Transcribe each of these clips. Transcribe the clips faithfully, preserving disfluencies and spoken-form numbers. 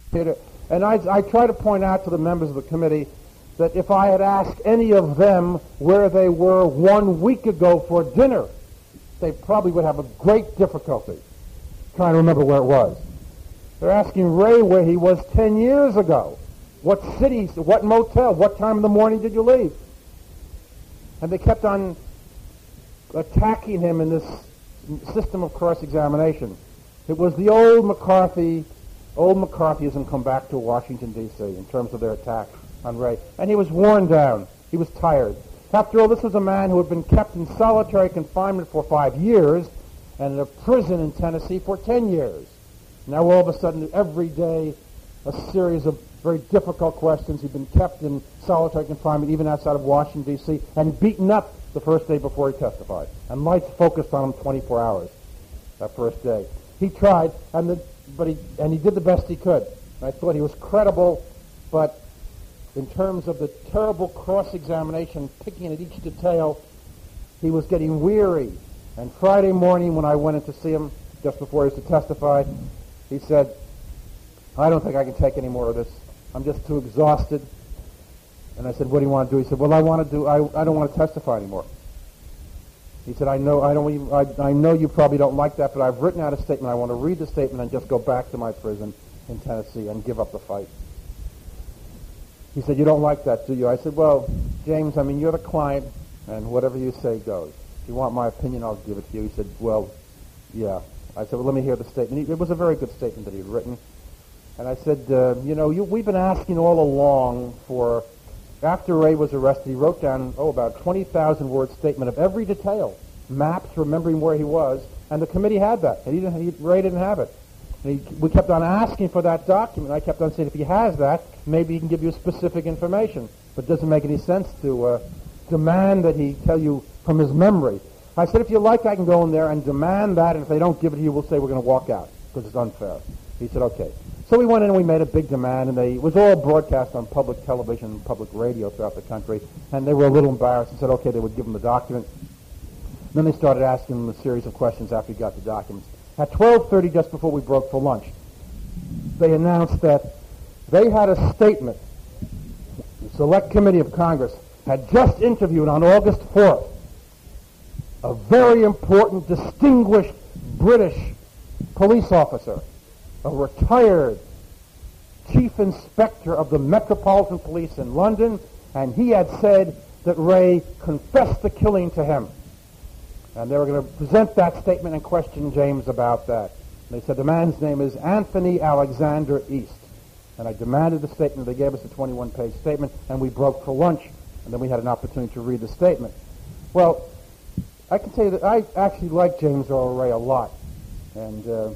And I, I try to point out to the members of the committee that if I had asked any of them where they were one week ago for dinner, they probably would have a great difficulty trying to remember where it was. They're asking Ray where he was ten years ago. What city, what motel, what time in the morning did you leave? And they kept on attacking him in this system of cross-examination. It was the old McCarthy, old McCarthyism come back to Washington, D C in terms of their attack on Ray. And he was worn down. He was tired. After all, this was a man who had been kept in solitary confinement for five years and in a prison in Tennessee for ten years. Now all of a sudden, every day, a series of very difficult questions. He'd been kept in solitary confinement even outside of Washington, D C, and beaten up the first day before he testified. And lights focused on him twenty-four hours that first day. He tried, and the, but he and he did the best he could. And I thought he was credible, but in terms of the terrible cross-examination, picking at each detail, he was getting weary. And Friday morning, when I went in to see him just before he was to testify, he said, "I don't think I can take any more of this. I'm just too exhausted." And I said, "What do you want to do?" He said, "Well, I want to do. I, I don't want to testify anymore." He said, "I know. I don't. Even, I, I know you probably don't like that, but I've written out a statement. I want to read the statement and just go back to my prison in Tennessee and give up the fight." He said, "You don't like that, do you?" I said, "Well, James, I mean, you're the client, and whatever you say goes. If you want my opinion, I'll give it to you." He said, "Well, yeah." I said, "Well, let me hear the statement." He, it was a very good statement that he had written. And I said, uh, you know, you, we've been asking all along for, after Ray was arrested, he wrote down, oh, about twenty thousand word statement of every detail, maps, remembering where he was, and the committee had that, and he didn't, he, Ray didn't have it. And he, we kept on asking for that document. I kept on saying, if he has that, maybe he can give you specific information. But it doesn't make any sense to uh, demand that he tell you from his memory. I said, if you like, I can go in there and demand that, and if they don't give it to you, we'll say we're going to walk out, because it's unfair. He said, okay. So we went in and we made a big demand, and they, it was all broadcast on public television and public radio throughout the country, and they were a little embarrassed and said, okay, they would give them the document. And then they started asking them a series of questions after he got the documents. At twelve thirty, just before we broke for lunch, they announced that they had a statement. The Select Committee of Congress had just interviewed on August fourth a very important, distinguished British police officer, a retired chief inspector of the Metropolitan Police in London, and he had said that Ray confessed the killing to him. And they were going to present that statement and question James about that. And they said the man's name is Anthony Alexander East. And I demanded the statement. They gave us a twenty-one page statement, and we broke for lunch, and then we had an opportunity to read the statement. Well, I can tell you that I actually like James Earl Ray a lot. And uh,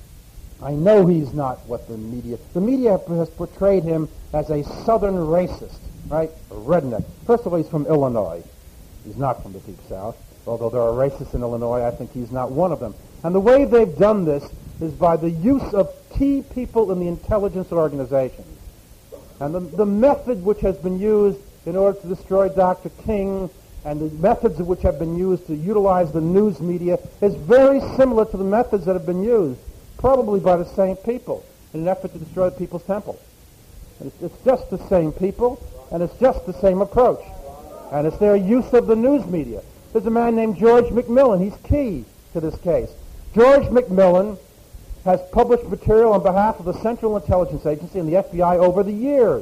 I know he's not what the media... The media has portrayed him as a southern racist, right? A redneck. First of all, he's from Illinois. He's not from the Deep South. Although there are racists in Illinois, I think he's not one of them. And the way they've done this is by the use of key people in the intelligence organizations. And the, the method which has been used in order to destroy Doctor King and the methods which have been used to utilize the news media is very similar to the methods that have been used, probably by the same people, in an effort to destroy the People's Temple. And it's, it's just the same people, and it's just the same approach. And it's their use of the news media. There's a man named George McMillan. He's key to this case. George McMillan has published material on behalf of the Central Intelligence Agency and the F B I over the years.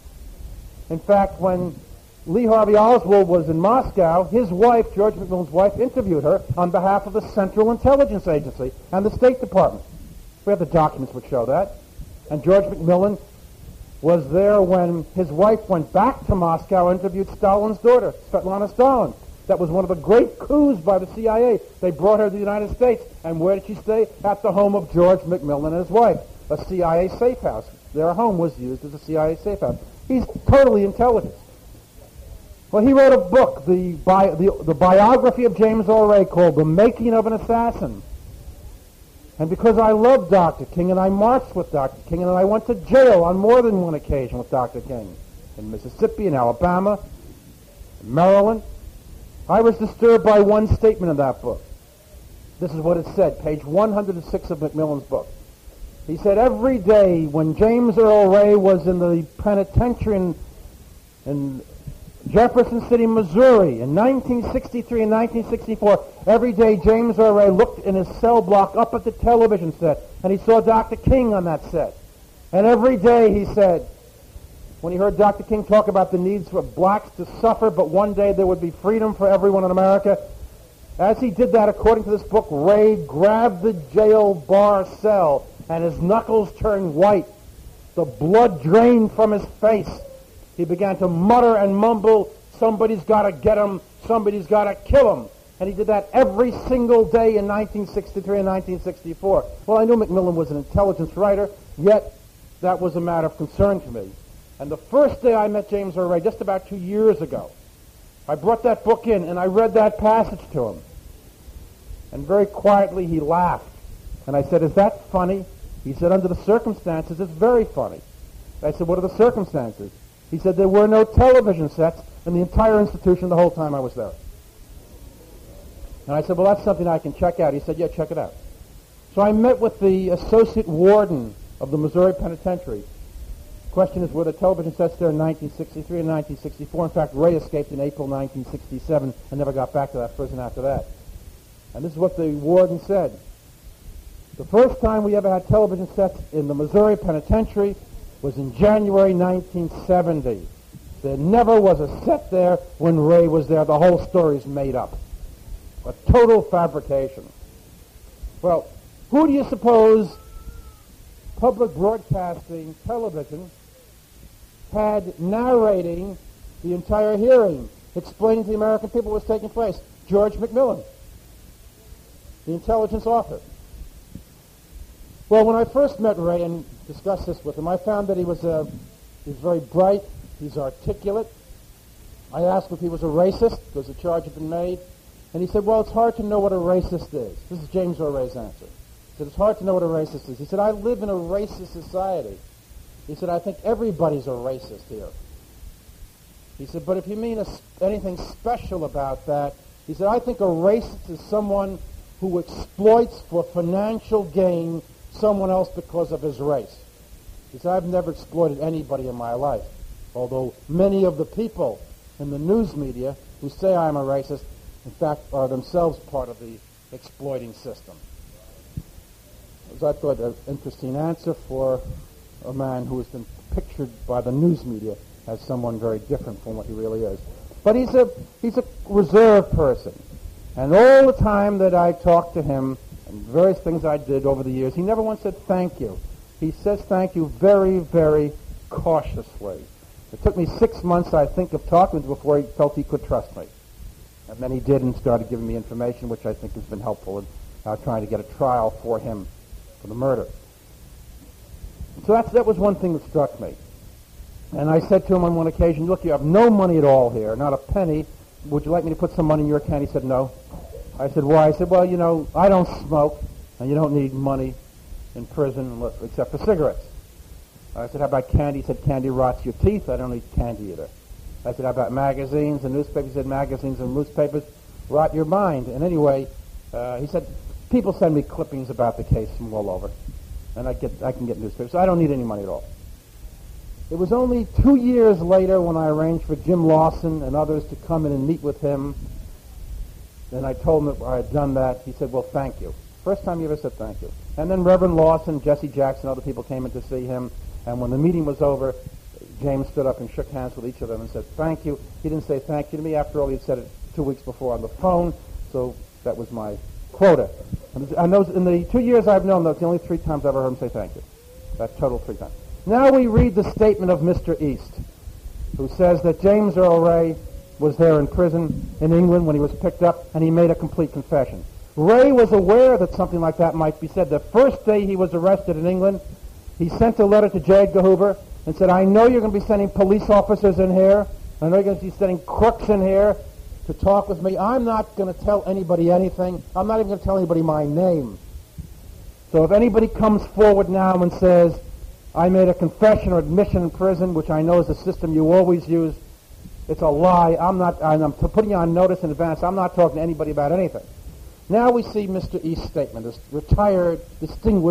In fact, when Lee Harvey Oswald was in Moscow, his wife, George McMillan's wife, interviewed her on behalf of the Central Intelligence Agency and the State Department. We have the documents which show that. And George McMillan was there when his wife went back to Moscow and interviewed Stalin's daughter, Svetlana Stalin. That was one of the great coups by the C I A. They brought her to the United States. And where did she stay? At the home of George McMillan and his wife, a C I A safe house. Their home was used as a C I A safe house. He's totally intelligent. Well, he wrote a book, the, bi- the, the biography of James Earl Ray, called The Making of an Assassin. And because I loved Doctor King, and I marched with Doctor King, and I went to jail on more than one occasion with Doctor King, in Mississippi, in Alabama, in Maryland, I was disturbed by one statement in that book. This is what it said, page one hundred six of McMillan's book. He said every day when James Earl Ray was in the penitentiary in, in Jefferson City, Missouri, in nineteen sixty-three and nineteen sixty-four, every day James Earl Ray looked in his cell block up at the television set, and he saw Doctor King on that set. And every day, he said, when he heard Doctor King talk about the needs for blacks to suffer, but one day there would be freedom for everyone in America, as he did that, according to this book, Ray grabbed the jail bar cell, and his knuckles turned white. The blood drained from his face. He began to mutter and mumble, somebody's got to get him, somebody's got to kill him. And he did that every single day in nineteen sixty-three and nineteen sixty-four. Well, I knew Macmillan was an intelligence writer, yet that was a matter of concern to me. And the first day I met James Earl Ray, just about two years ago, I brought that book in and I read that passage to him. And very quietly he laughed. And I said, is that funny? He said, under the circumstances, it's very funny. I said, what are the circumstances? He said, there were no television sets in the entire institution the whole time I was there. And I said, well, that's something I can check out. He said, yeah, check it out. So I met with the associate warden of the Missouri Penitentiary. The question is, were the television sets there in nineteen sixty-three and nineteen sixty-four? In fact, Ray escaped in April nineteen sixty-seven and never got back to that prison after that. And this is what the warden said. The first time we ever had television sets in the Missouri Penitentiary was in January nineteen seventy. There never was a set there when Ray was there. The whole story's made up. A total fabrication. Well, who do you suppose public broadcasting television had narrating the entire hearing, explaining to the American people what was taking place? George Macmillan, the intelligence author. Well, when I first met Ray and discussed this with him, I found that he was a, he was very bright, he's articulate. I asked if he was a racist, because the charge had been made, and he said, well, it's hard to know what a racist is. This is James Earl Ray's answer. He said, it's hard to know what a racist is. He said, I live in a racist society. He said, I think everybody's a racist here. He said, but if you mean a, anything special about that, he said, I think a racist is someone who exploits for financial gain someone else because of his race. He said, I've never exploited anybody in my life, although many of the people in the news media who say I'm a racist, in fact, are themselves part of the exploiting system. As I thought, an interesting answer for a man who has been pictured by the news media as someone very different from what he really is. But he's a he's a reserved person. And all the time that I talked to him, and various things I did over the years, he never once said thank you. He says thank you very, very cautiously. It took me six months, I think, of talking to him before he felt he could trust me. And then he did and started giving me information, which I think has been helpful in uh, trying to get a trial for him for the murder. So that's, that was one thing that struck me. And I said to him on one occasion, look, you have no money at all here, not a penny. Would you like me to put some money in your account? He said, no. I said, why? I said, well, you know, I don't smoke, and you don't need money in prison except for cigarettes. I said, how about candy? He said, candy rots your teeth. I don't eat candy either. I said, how about magazines and newspapers? He said, magazines and newspapers rot your mind. And anyway, uh, he said, people send me clippings about the case from all over, and I get I can get newspapers. So I don't need any money at all. It was only two years later when I arranged for Jim Lawson and others to come in and meet with him. And I told him that I had done that. He said, well, thank you. First time he ever said thank you. And then Reverend Lawson, Jesse Jackson, other people came in to see him. And when the meeting was over, James stood up and shook hands with each of them and said, thank you. He didn't say thank you to me. After all, he had said it two weeks before on the phone. So that was my quota. And those, in the two years I've known, that's the only three times I've ever heard him say thank you. That's total three times. Now we read the statement of Mister East, who says that James Earl Ray was there in prison in England when he was picked up, and he made a complete confession. Ray was aware that something like that might be said. The first day he was arrested in England, he sent a letter to J. Edgar Hoover and said, I know you're going to be sending police officers in here. I know you're going to be sending crooks in here to talk with me. I'm not going to tell anybody anything. I'm not even going to tell anybody my name. So if anybody comes forward now and says, I made a confession or admission in prison, which I know is the system you always use, it's a lie. I'm not, I'm putting you on notice in advance. I'm not talking to anybody about anything. Now we see Mister East's statement, this retired, distinguished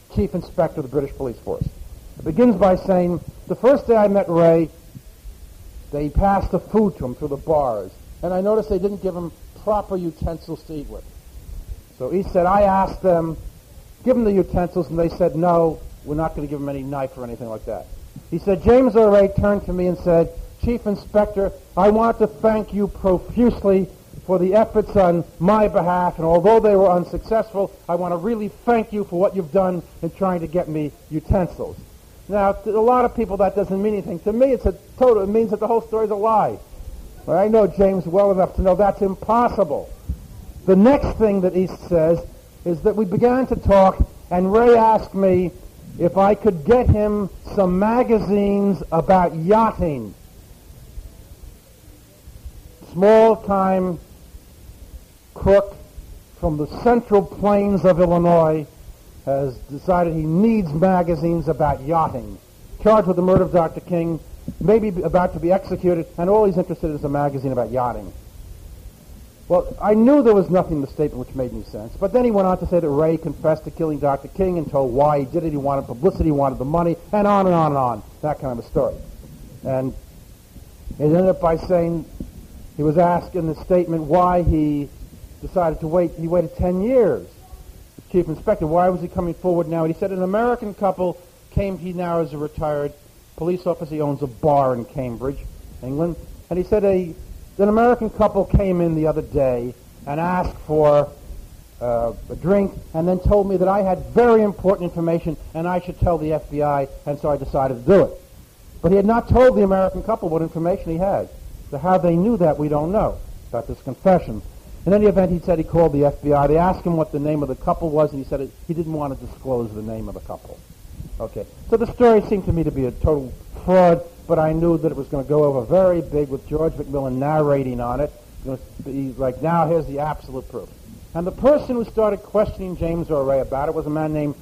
chief inspector of the British police force. It begins by saying, the first day I met Ray, they passed the food to him through the bars, and I noticed they didn't give him proper utensils to eat with. So he said, I asked them, give him the utensils, and they said, no, we're not going to give him any knife or anything like that. He said, James Earl Ray turned to me and said, Chief Inspector, I want to thank you profusely for the efforts on my behalf, and although they were unsuccessful, I want to really thank you for what you've done in trying to get me utensils. Now, to a lot of people that doesn't mean anything. To me, it's a total, it means that the whole story is a lie. But I know James well enough to know that's impossible. The next thing that he says is that we began to talk, and Ray asked me if I could get him some magazines about yachting. Small-time crook from the Central Plains of Illinois has decided he needs magazines about yachting. Charged with the murder of Doctor King, maybe about to be executed, and all he's interested in is a magazine about yachting. Well, I knew there was nothing in the statement which made any sense, but then he went on to say that Ray confessed to killing Doctor King and told why he did it. He wanted publicity, he wanted the money, and on and on and on. That kind of a story. And it ended up by saying he was asked in the statement why he decided to wait. He waited ten years. The chief inspector, why was he coming forward now? And he said an American couple came, he now is a retired police officer. He owns a bar in Cambridge, England. And he said a, an American couple came in the other day and asked for uh, a drink and then told me that I had very important information and I should tell the F B I, and so I decided to do it. But he had not told the American couple what information he had. So how they knew that, we don't know, about this confession. In any event, he said he called the F B I. They asked him what the name of the couple was, and he said it, he didn't want to disclose the name of the couple. Okay, so the story seemed to me to be a total fraud, but I knew that it was going to go over very big with George McMillan narrating on it. It was be like, now here's the absolute proof. And the person who started questioning James Earl Ray about it was a man named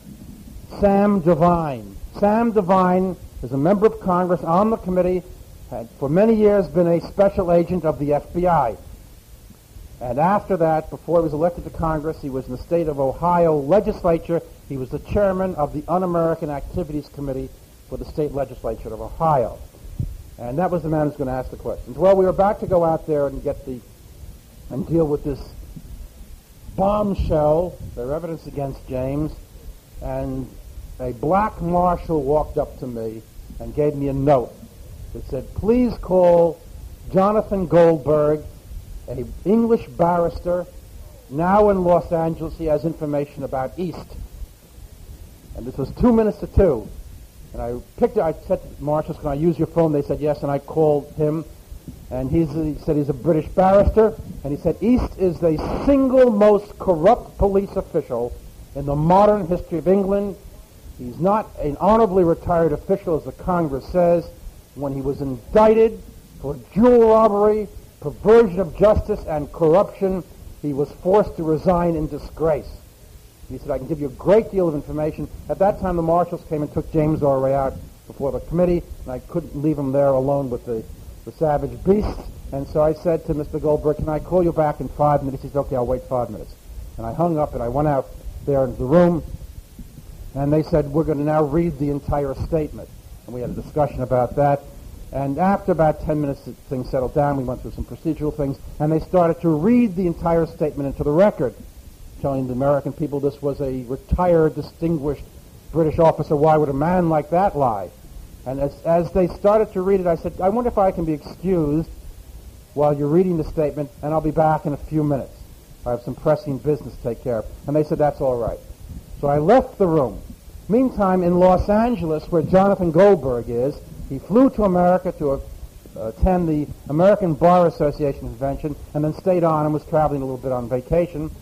Sam Devine. Sam Devine is a member of Congress on the committee, had for many years been a special agent of the F B I. And after that, before he was elected to Congress, he was in the state of Ohio legislature. He was the chairman of the Un-American Activities Committee for the state legislature of Ohio. And that was the man who was going to ask the questions. Well, we were about to go out there and get the, and deal with this bombshell, their evidence against James, and a black marshal walked up to me and gave me a note that said, please call Jonathan Goldberg, an English barrister, now in Los Angeles. He has information about East. And this was two minutes to two. And I picked it, I said to Marshals, can I use your phone? They said yes, and I called him. And he's, he said he's a British barrister. And he said East is the single most corrupt police official in the modern history of England. He's not an honorably retired official, as the Congress says. When he was indicted for jewel robbery, perversion of justice, and corruption, he was forced to resign in disgrace. He said, I can give you a great deal of information. At that time, the marshals came and took James Earl Ray out before the committee, and I couldn't leave him there alone with the, the savage beasts. And so I said to Mister Goldberg, can I call you back in five minutes? He said, okay, I'll wait five minutes. And I hung up, and I went out there into the room, and they said, we're going to now read the entire statement. And we had a discussion about that. And after about ten minutes, things settled down. We went through some procedural things, and they started to read the entire statement into the record, telling the American people this was a retired, distinguished British officer. Why would a man like that lie? And as, as they started to read it, I said, I wonder if I can be excused while you're reading the statement, and I'll be back in a few minutes. I have some pressing business to take care of. And they said, that's all right. So I left the room. Meantime, in Los Angeles, where Jonathan Goldberg is, he flew to America to uh, attend the American Bar Association convention and then stayed on and was traveling a little bit on vacation.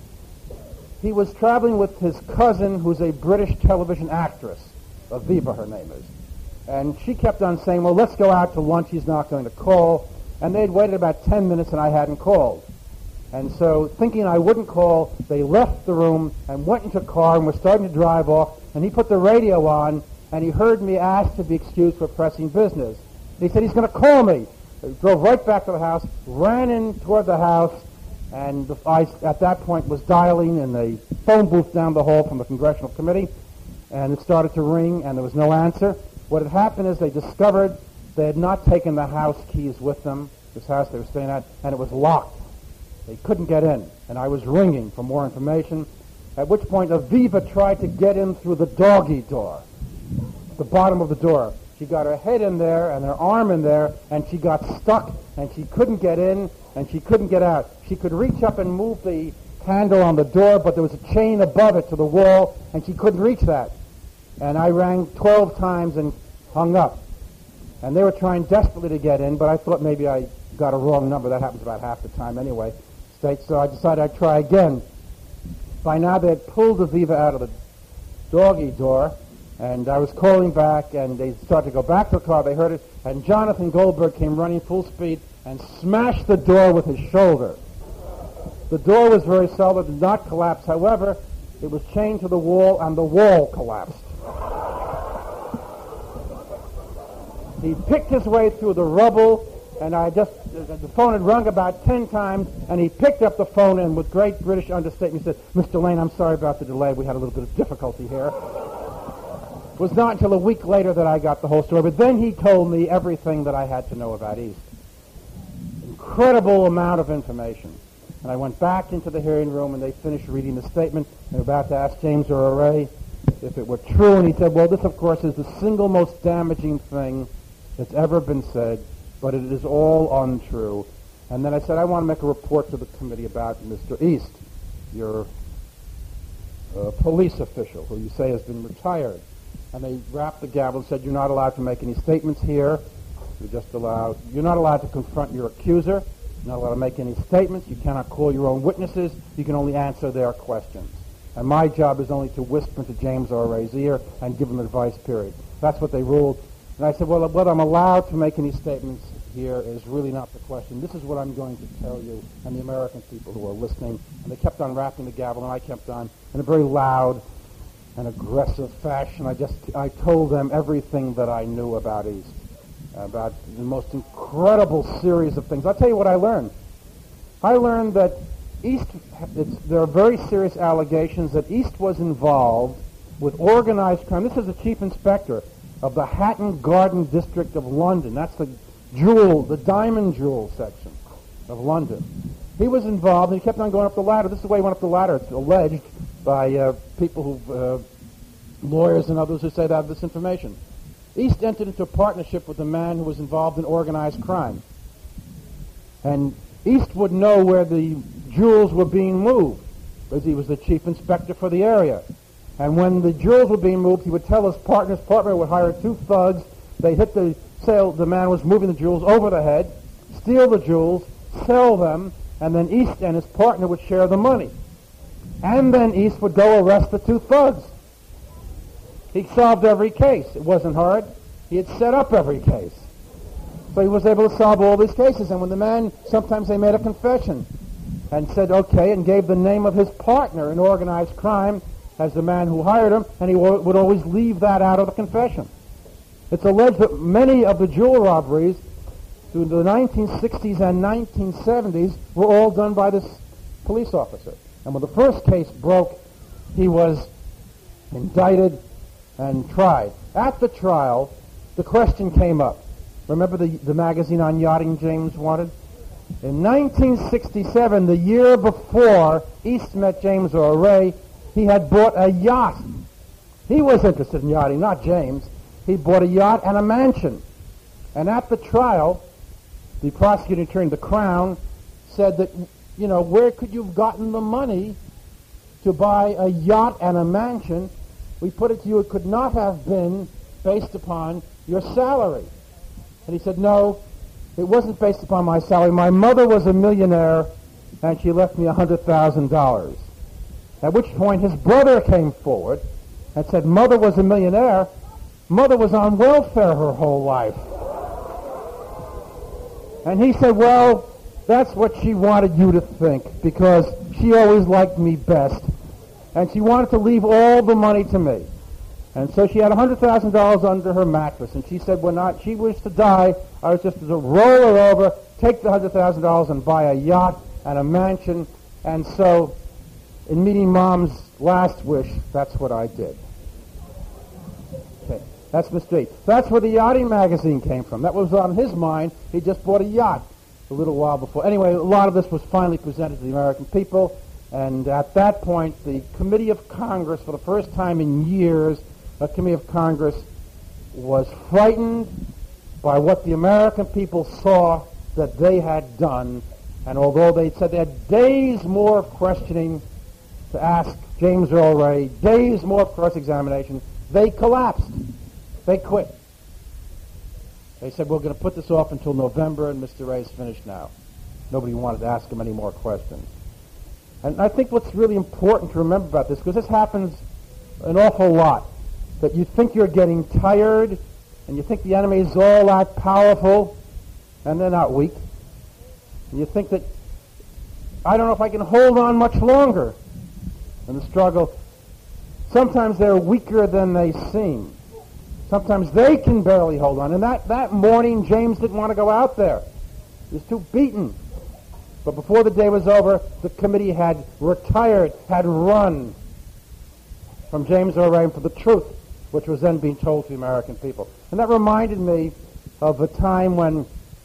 He was traveling with his cousin, who's a British television actress. Aviva, her name is. And she kept on saying, well, let's go out to lunch. He's not going to call. And they'd waited about ten minutes and I hadn't called. And so, thinking I wouldn't call, they left the room and went into a car and were starting to drive off. And he put the radio on, and he heard me ask to be excused for pressing business. And he said he's going to call me. He drove right back to the house, ran in toward the house, and I, at that point, was dialing in the phone booth down the hall from the Congressional Committee. and it started to ring, and there was no answer. What had happened is they discovered they had not taken the house keys with them, this house they were staying at, and it was locked. They couldn't get in, and I was ringing for more information, at which point Aviva tried to get in through the doggy door, the bottom of the door. She got her head in there and her arm in there, and she got stuck, and she couldn't get in, and she couldn't get out. She could reach up and move the handle on the door, but there was a chain above it to the wall, and she couldn't reach that. And I rang twelve times and hung up. And they were trying desperately to get in, but I thought maybe I got a wrong number. That happens about half the time anyway. So I decided I'd try again. By now they had pulled Aviva out of the doggy door, and I was calling back, and they started to go back to the car. They heard it, and Jonathan Goldberg came running full speed and smashed the door with his shoulder. The door was very solid, did not collapse. However, it was chained to the wall, and the wall collapsed. He picked his way through the rubble, and I just, the phone had rung about ten times, and he picked up the phone, and with great British understatement, he said, "Mister Lane, I'm sorry about the delay. We had a little bit of difficulty here." It was not until a week later that I got the whole story, but then he told me everything that I had to know about East. Incredible amount of information. And I went back into the hearing room, and they finished reading the statement. They were about to ask James Earl Ray if it were true, and he said, well, this, of course, is the single most damaging thing that's ever been said, but it is all untrue. And then I said, I want to make a report to the committee about Mister East, your uh, police official, who you say has been retired. And they rapped the gavel and said, you're not allowed to make any statements here. You're just allowed, you're not allowed to confront your accuser. You're not allowed to make any statements. You cannot call your own witnesses. You can only answer their questions. And my job is only to whisper into James R. Ray's ear and give him advice, period. That's what they ruled. And I said, well, whether I'm allowed to make any statements here is really not the question. This is what I'm going to tell you and the American people who are listening. And they kept on rapping the gavel, and I kept on in a very loud and aggressive fashion. I just, I told them everything that I knew about East, about the most incredible series of things. I'll tell you what I learned. I learned that East, it's, there are very serious allegations that East was involved with organized crime. This is the chief inspector of the Hatton Garden district of London. That's the jewel, the diamond jewel section of London. He was involved, and he kept on going up the ladder. This is the way he went up the ladder. It's alleged by uh, people who, uh, lawyers and others who say they have this information. East entered into a partnership with a man who was involved in organized crime. And East would know where the jewels were being moved, because he was the chief inspector for the area. And when the jewels were being moved, he would tell his partner, his partner would hire two thugs. They'd hit the sale, the man was moving the jewels over the head, steal the jewels, sell them, and then East and his partner would share the money. And then East would go arrest the two thugs. He solved every case. It wasn't hard. He had set up every case. So he was able to solve all these cases. And when the man, sometimes they made a confession and said, okay, and gave the name of his partner in organized crime as the man who hired him, and he w- would always leave that out of the confession. It's alleged that many of the jewel robberies through the nineteen sixties and nineteen seventies were all done by this police officer. And when the first case broke, he was indicted and tried. At the trial, the question came up. Remember the, the magazine on yachting James wanted? In nineteen sixty-seven, the year before East met James Earl Ray, he had bought a yacht. He was interested in yachting, not James. He bought a yacht and a mansion. And at the trial, the prosecuting attorney, the Crown, said that, you know, where could you have gotten the money to buy a yacht and a mansion? We put it to you, it could not have been based upon your salary. And he said, no, it wasn't based upon my salary. My mother was a millionaire, and she left me one hundred thousand dollars. At which point his brother came forward and said, Mother was a millionaire. Mother was on welfare her whole life. And he said, well, that's what she wanted you to think, because she always liked me best. And she wanted to leave all the money to me. And so she had one hundred thousand dollars under her mattress. And she said, when I, she wished to die, I was just to roll her over, take the one hundred thousand dollars and buy a yacht and a mansion. And so, in meeting Mom's last wish, that's what I did. That's Mister Eight. That's where the yachting magazine came from. That was on his mind. He just bought a yacht a little while before. Anyway, a lot of this was finally presented to the American people, and at that point, the Committee of Congress, for the first time in years, a Committee of Congress was frightened by what the American people saw that they had done, and although they said they had days more of questioning to ask James Earl Ray, days more of cross-examination, they collapsed. They quit. They said, we're going to put this off until November, and Mister Ray's finished now. Nobody wanted to ask him any more questions. And I think what's really important to remember about this, because this happens an awful lot, that you think you're getting tired, and you think the enemy is all that powerful, and they're not weak. And you think that, I don't know if I can hold on much longer in the struggle. Sometimes they're weaker than they seem. Sometimes they can barely hold on. And that, that morning, James didn't want to go out there. He was too beaten. But before the day was over, the committee had retired, had run from James Earl Ray for the truth, which was then being told to the American people. And that reminded me of a time when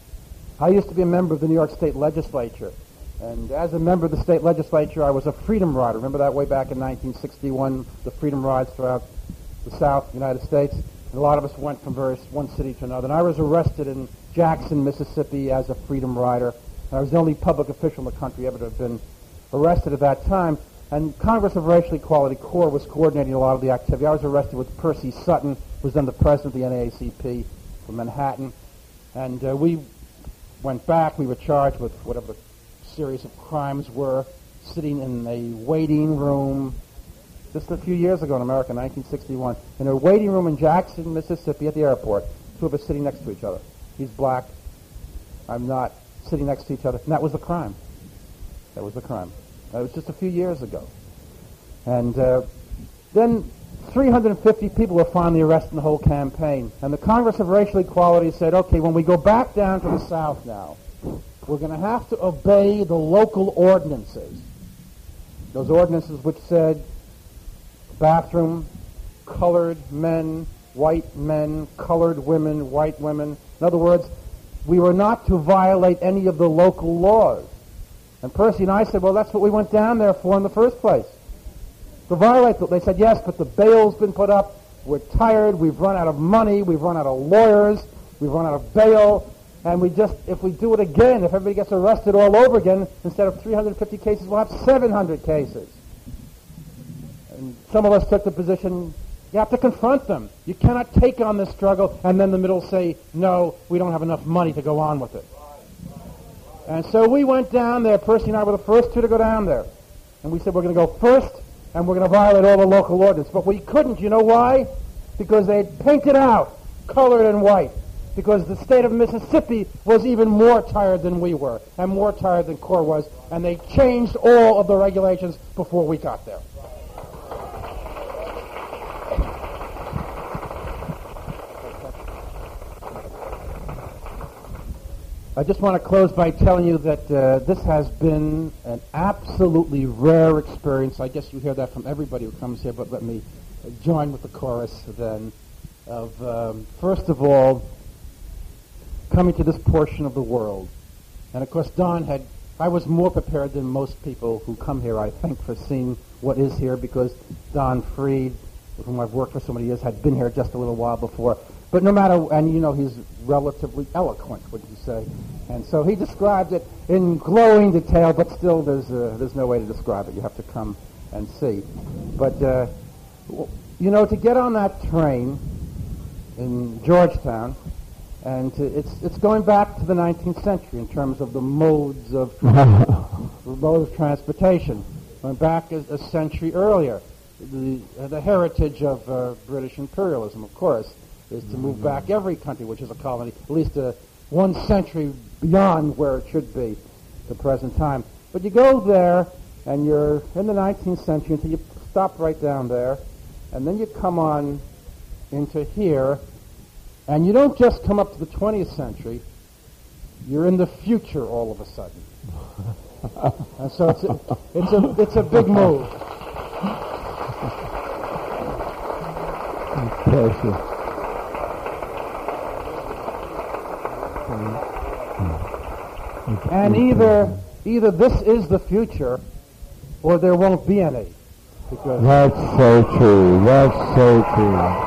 I used to be a member of the New York State Legislature. And as a member of the state legislature, I was a freedom rider. Remember that way back in nineteen sixty-one, the freedom rides throughout the South, the United States? And a lot of us went from various one city to another. And I was arrested in Jackson, Mississippi as a freedom rider. And I was the only public official in the country ever to have been arrested at that time. And Congress of Racial Equality Corps was coordinating a lot of the activity. I was arrested with Percy Sutton, who was then the president of the N double A C P from Manhattan. And uh, we went back. We were charged with whatever the series of crimes were, sitting in a waiting room just a few years ago in America, nineteen sixty-one, in a waiting room in Jackson, Mississippi at the airport, two of us sitting next to each other. He's black, I'm not, sitting next to each other. And that was the crime. That was the crime. That was just a few years ago. And uh, then three hundred fifty people were finally arrested in the whole campaign. And the Congress of Racial Equality said, okay, when we go back down to the South now, we're going to have to obey the local ordinances. Those ordinances which said bathroom, colored men, white men, colored women, white women. In other words, we were not to violate any of the local laws. And Percy and I said, well, that's what we went down there for in the first place, to violate them. They said, yes, but the bail's been put up. We're tired. We've run out of money. We've run out of lawyers. We've run out of bail. And we just, if we do it again, if everybody gets arrested all over again, instead of three hundred fifty cases, we'll have seven hundred cases. And some of us took the position, you have to confront them. You cannot take on this struggle and then the middle say, no, we don't have enough money to go on with it. And so we went down there. Percy and I were the first two to go down there. And we said, we're going to go first, and we're going to violate all the local ordinance. But we couldn't. You know why? Because they had painted out colored and white. Because the state of Mississippi was even more tired than we were, and more tired than Corps was, and they changed all of the regulations before we got there. I just want to close by telling you that uh, this has been an absolutely rare experience. I guess you hear that from everybody who comes here, but let me join with the chorus then of, um, first of all, coming to this portion of the world. And of course, Don had, I was more prepared than most people who come here, I think, for seeing what is here, because Don Freed, with whom I've worked for so many years, had been here just a little while before. But no matter, and you know, he's relatively eloquent, wouldn't you say? And so he describes it in glowing detail, but still there's uh, there's no way to describe it. You have to come and see. But, uh, you know, to get on that train in Georgetown, and to, it's it's going back to the nineteenth century in terms of the modes of modes of transportation. Going back a, a century earlier, the uh, the heritage of uh, British imperialism, of course, is to move back every country which is a colony, at least uh, one century beyond where it should be, the present time. But you go there, and you're in the nineteenth century until you stop right down there, and then you come on into here. And you don't just come up to the twentieth century, you're in the future all of a sudden. And so it's a, it's a, it's a big move. Thank you. And either either this is the future, or there won't be any. Because that's so true. That's so true.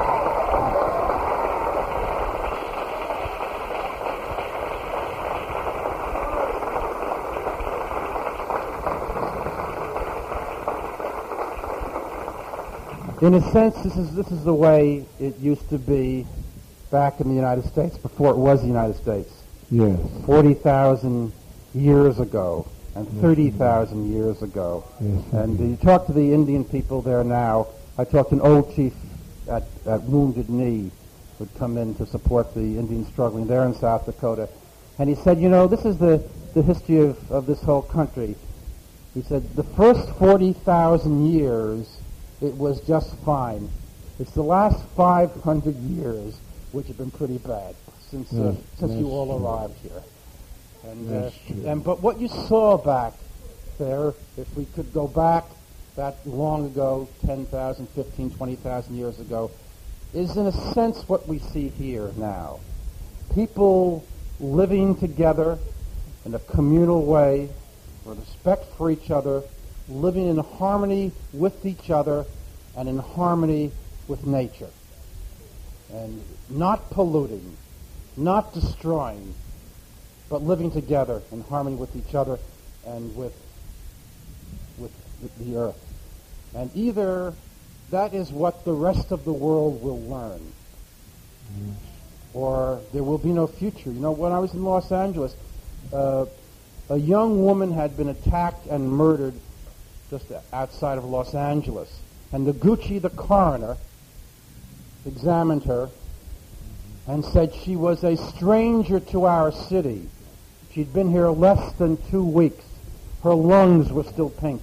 In a sense, this is this is the way it used to be back in the United States before it was the United States. Yes. Forty thousand years ago and thirty thousand years ago. Yes. And you talk to the Indian people there now. I talked to an old chief at, at Wounded Knee who'd come in to support the Indians struggling there in South Dakota. And he said, you know, this is the, the history of, of this whole country. He said, the first forty thousand years, it was just fine. It's the last five hundred years which have been pretty bad since uh, yes, since you all true. arrived here. And, uh, true. and but what you saw back there, if we could go back that long ago, ten thousand, fifteen, twenty thousand years ago, is in a sense what we see here now. People living together in a communal way, with respect for each other, living in harmony with each other and in harmony with nature. And not polluting, not destroying, but living together in harmony with each other and with, with the earth. And either that is what the rest of the world will learn, mm. or there will be no future. You know, when I was in Los Angeles, uh, a young woman had been attacked and murdered just outside of Los Angeles. And Noguchi, the coroner, examined her and said she was a stranger to our city. She'd been here less than two weeks. Her lungs were still pink.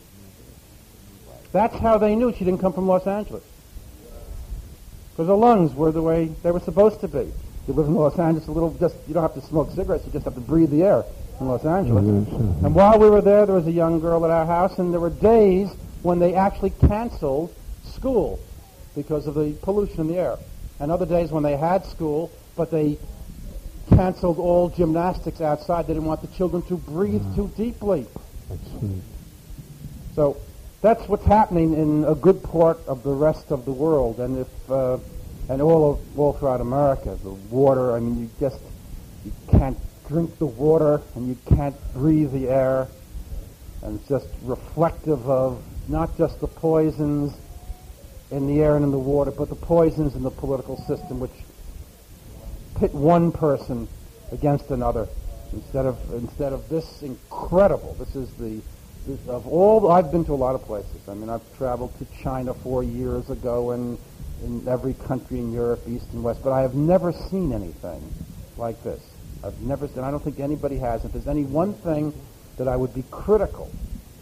That's how they knew she didn't come from Los Angeles. Because her lungs were the way they were supposed to be. You live in Los Angeles a little, just you don't have to smoke cigarettes, you just have to breathe the air in Los Angeles. Mm-hmm. And while we were there, there was a young girl at our house, and there were days when they actually canceled school because of the pollution in the air. And other days when they had school, but they canceled all gymnastics outside. They didn't want the children to breathe mm-hmm. too deeply. That's sweet. So that's what's happening in a good part of the rest of the world, and if uh, and all of, all throughout America, the water. I mean, you just you can't drink the water, and you can't breathe the air, and it's just reflective of not just the poisons in the air and in the water, but the poisons in the political system, which pit one person against another instead of instead of this incredible. This is the this, of all. I've been to a lot of places. I mean, I've traveled to China four years ago, and in every country in Europe, East and West, but I have never seen anything like this. I've never seen. I don't think anybody has. If there's any one thing that I would be critical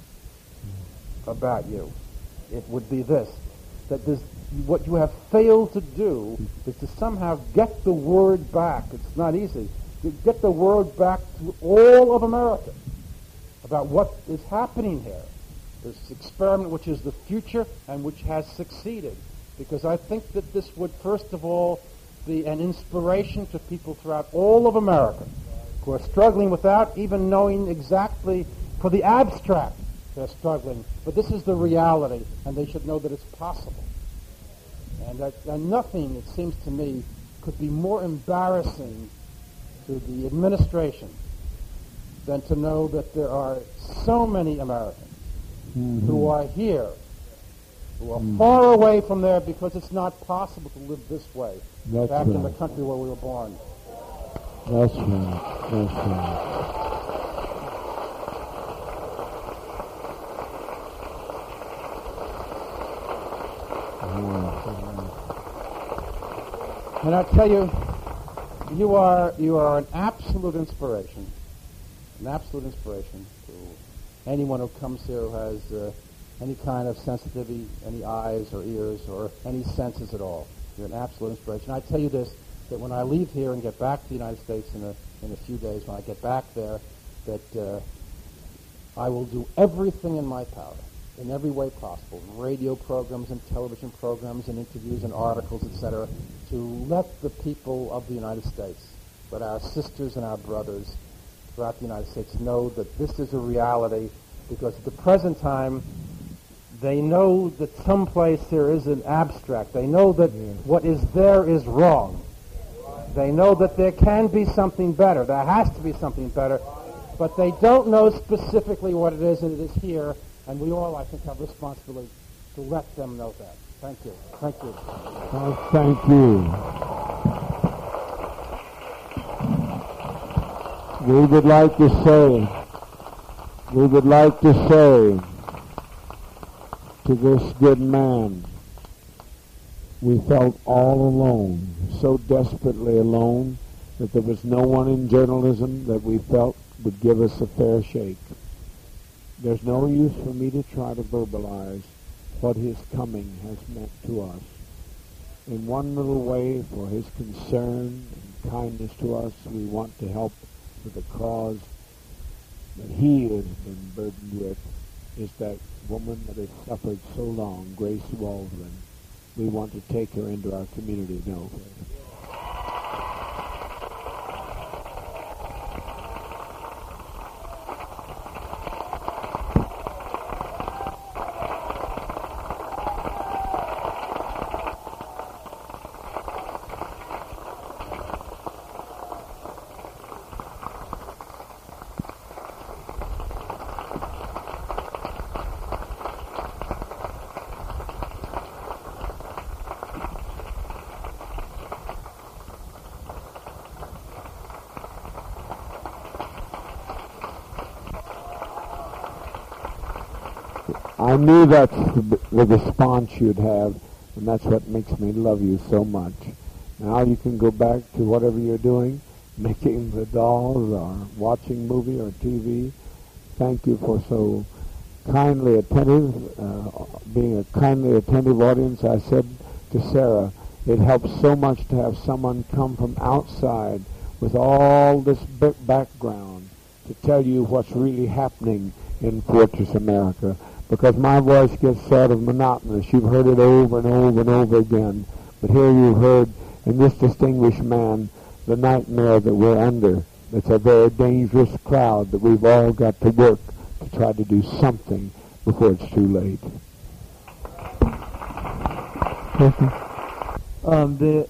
about you, it would be this: that this, what you have failed to do is to somehow get the word back. It's not easy. To get the word back to all of America about what is happening here. This experiment, which is the future and which has succeeded. Because I think that this would, first of all, be an inspiration to people throughout all of America who are struggling without even knowing exactly, for the abstract, they're struggling. But this is the reality, and they should know that it's possible. And, that, and nothing, it seems to me, could be more embarrassing to the administration than to know that there are so many Americans mm-hmm. who are here, who are mm. far away from there because it's not possible to live this way That's back right. in the country where we were born. That's right. That's right. And I tell you, you are you are an absolute inspiration, an absolute inspiration to anyone who comes here who has uh, any kind of sensitivity, any eyes or ears or any senses at all. You're an absolute inspiration. I tell you this, that when I leave here and get back to the United States in a in a few days, when I get back there, that uh, I will do everything in my power, in every way possible, radio programs and television programs and interviews and articles, et cetera, to let the people of the United States but our sisters and our brothers throughout the United States know that this is a reality, because at the present time, they know that someplace there is an abstract. They know that yes. what is there is wrong. They know that there can be something better. There has to be something better. But they don't know specifically what it is, and it is here. And we all, I think, have responsibility to let them know that. Thank you. Thank you. Oh, thank you. We would like to say, we would like to say to this good man, we felt all alone, so desperately alone that there was no one in journalism that we felt would give us a fair shake. There's no use for me to try to verbalize what his coming has meant to us. In one little way, for his concern and kindness to us, we want to help with a cause that he has been burdened with, is that woman that has suffered so long, Grace Waldron. We want to take her into our community now. I knew that's the, the response you'd have, and that's what makes me love you so much. Now you can go back to whatever you're doing, making the dolls or watching movie or T V. Thank you for so kindly attentive, uh, being a kindly attentive audience. I said to Sarah, it helps so much to have someone come from outside with all this b- background to tell you what's really happening in Fortress America. Because my voice gets sort of monotonous. You've heard it over and over and over again. But here you've heard in this distinguished man the nightmare that we're under. It's a very dangerous crowd that we've all got to work to try to do something before it's too late. um, the